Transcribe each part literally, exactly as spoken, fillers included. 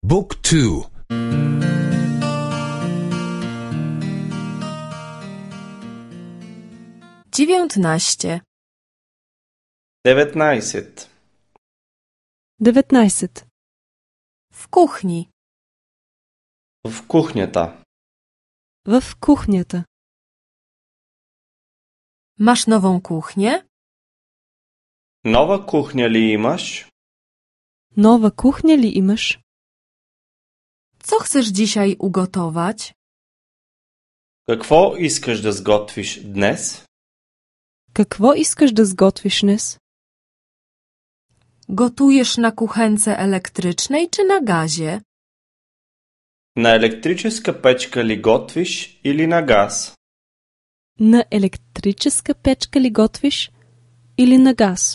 Book two. Dziewiętnaście. деветнайсет. деветнайсет. W kuchni. В кухнята. В кухнята. Masz nową kuchnię? Нова кухня ли имаш? Нова кухня ли имаш? Co chcesz dzisiaj ugotować? Какво искаш да сготвиш днес? Какво искаш да сготвиш днес? Gotujesz na kuchence elektrycznej czy na gazie? На електрическа печка ли готвиш или на газ? На електрическа печка ли готвиш или на газ?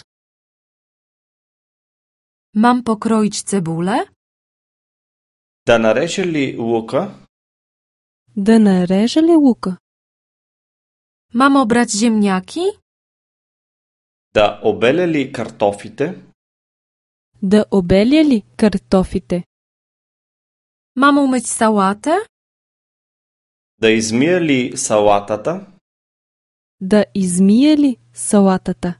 Mam pokroić cebulę? Да нарежа ли лука? Да нарежа ли лука? Mam obrać ziemniaki? Да обеля ли картофите? Да обеля ли картофите? Mam umyć sałatę? Да измия ли салатата? Да измия ли салатата?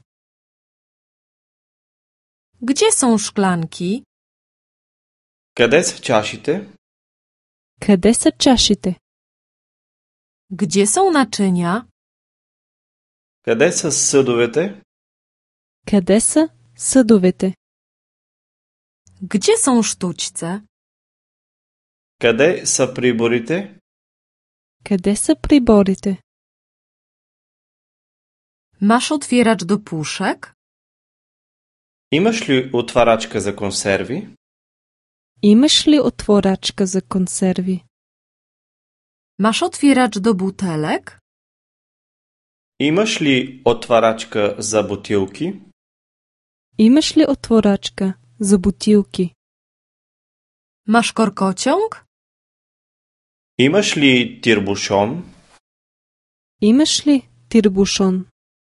Gdzie są szklanki? Къде са чашите? Къде са чашите? Gdzie są naczynia? Къде са съдовете? Къде са съдовете? Gdzie są sztućce? Къде са приборите? Къде са приборите? Masz otwieracz do puszek? Имаш ли отварачка за консерви? Имаш ли отворачка за консерви? Masz otwieracz do butelek? Имаш ли отварачка за бутилки? Имаш ли отворачка за бутилки? Masz korkociąg? Имаш ли тирбушон? Имаш ли тирбушон?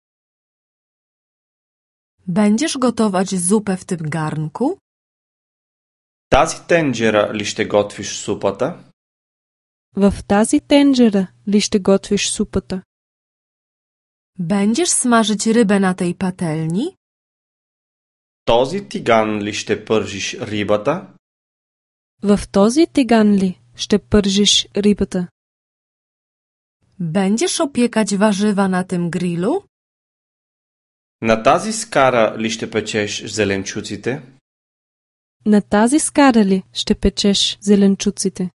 Będziesz gotować zupę w tym garnku? Тази тенджера ли ще готвиш супата? В тази тенджера ли ще готвиш супата? Będziesz smażyć rybę na tej patelni? Този тиган ли ще пържиш рибата? В този тиган ли ще пържиш рибата? Będziesz opiekać warzywa na tym grillu? На тази скара ли ще печеш зеленчуците? На тази скара ли ще печеш зеленчуците?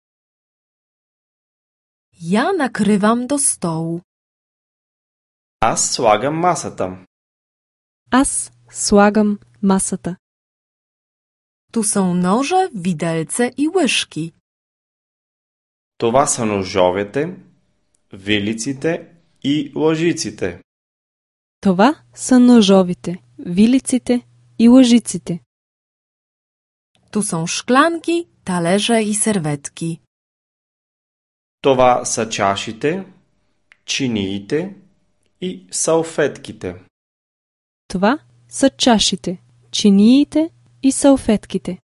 Ja nakrywam do stołu. Аз слагам масата. Аз слагам масата. Tu są noże, widelce i łyżki. Това са ножовете, вилиците и лъжиците. Това са ножовите, вилиците и лъжиците. Tu są szklanki, talerze i serwetki. Това са чашите, чиниите и салфетките. Това са чашите, чиниите и салфетките.